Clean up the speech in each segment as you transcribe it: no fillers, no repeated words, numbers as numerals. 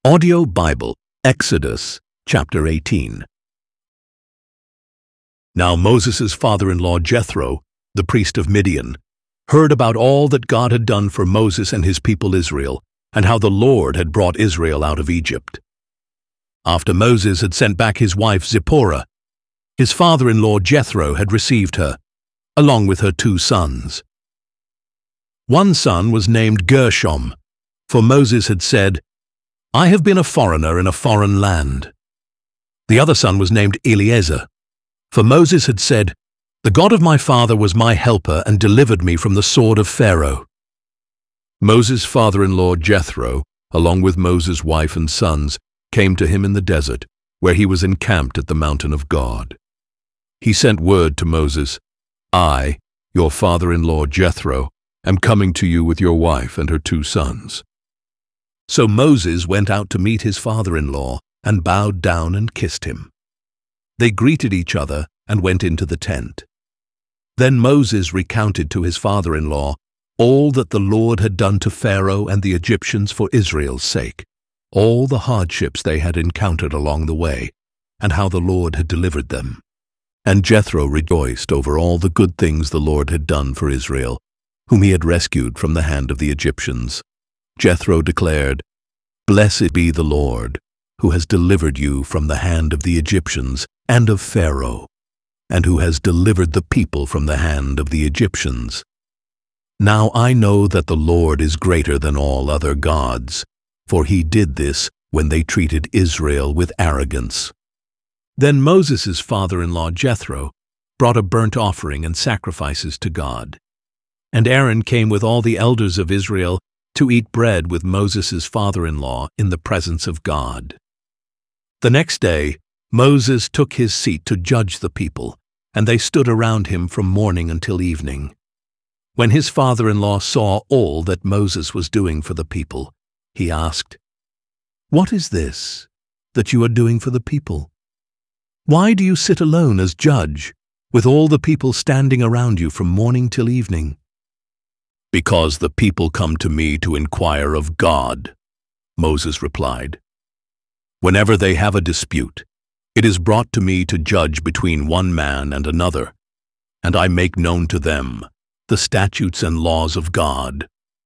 Audio Bible, Exodus, chapter 18. Now Moses' father-in-law Jethro, the priest of Midian, heard about all that God had done for Moses and his people Israel, and how the Lord had brought Israel out of Egypt. After Moses had sent back his wife Zipporah, his father-in-law Jethro had received her, along with her 2 sons. One son was named Gershom, for Moses had said, "I have been a foreigner in a foreign land." The other son was named Eliezer, for Moses had said, "The God of my father was my helper and delivered me from the sword of Pharaoh." Moses' father-in-law Jethro, along with Moses' wife and sons, came to him in the desert, where he was encamped at the mountain of God. He sent word to Moses, "I, your father-in-law Jethro, am coming to you with your wife and her 2 sons." So Moses went out to meet his father-in-law and bowed down and kissed him. They greeted each other and went into the tent. Then Moses recounted to his father-in-law all that the Lord had done to Pharaoh and the Egyptians for Israel's sake, all the hardships they had encountered along the way, and how the Lord had delivered them. And Jethro rejoiced over all the good things the Lord had done for Israel, whom he had rescued from the hand of the Egyptians. Jethro declared, "Blessed be the Lord, who has delivered you from the hand of the Egyptians and of Pharaoh, and who has delivered the people from the hand of the Egyptians. Now I know that the Lord is greater than all other gods, for he did this when they treated Israel with arrogance." Then Moses' father-in-law Jethro brought a burnt offering and sacrifices to God. And Aaron came with all the elders of Israel to eat bread with Moses' father-in-law in the presence of God. The next day, Moses took his seat to judge the people, and they stood around him from morning until evening. When his father-in-law saw all that Moses was doing for the people, he asked, "What is this that you are doing for the people? Why do you sit alone as judge, with all the people standing around you from morning till evening?" "Because the people come to me to inquire of God," Moses replied. "Whenever they have a dispute, it is brought to me to judge between one man and another, and I make known to them the statutes and laws of God."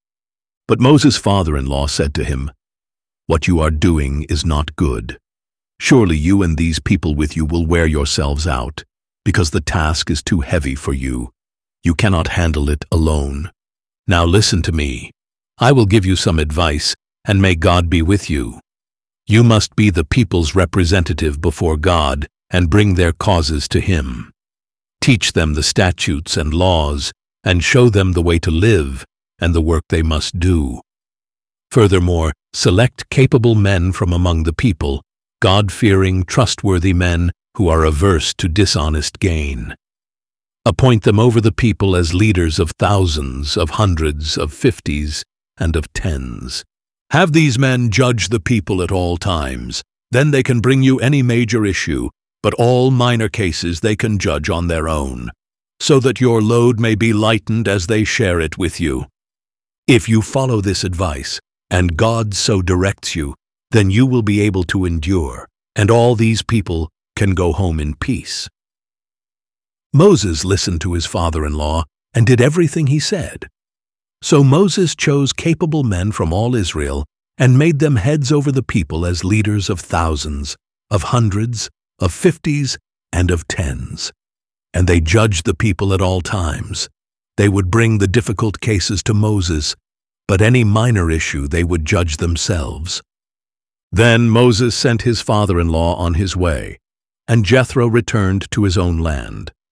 But Moses' father-in-law said to him, "What you are doing is not good. Surely you and these people with you will wear yourselves out, because the task is too heavy for you. You cannot handle it alone. Now listen to me. I will give you some advice, and may God be with you. You must be the people's representative before God and bring their causes to Him. Teach them the statutes and laws, and show them the way to live and the work they must do. Furthermore, select capable men from among the people, God-fearing, trustworthy men who are averse to dishonest gain. Appoint them over the people as leaders of thousands, of hundreds, of 50s, and of 10s. Have these men judge the people at all times. Then they can bring you any major issue, but all minor cases they can judge on their own, so that your load may be lightened as they share it with you. If you follow this advice, and God so directs you, then you will be able to endure, and all these people can go home in peace." Moses listened to his father-in-law and did everything he said. So Moses chose capable men from all Israel and made them heads over the people as leaders of thousands, of hundreds, of 50s, and of 10s. And they judged the people at all times. They would bring the difficult cases to Moses, but any minor issue they would judge themselves. Then Moses sent his father-in-law on his way, and Jethro returned to his own land.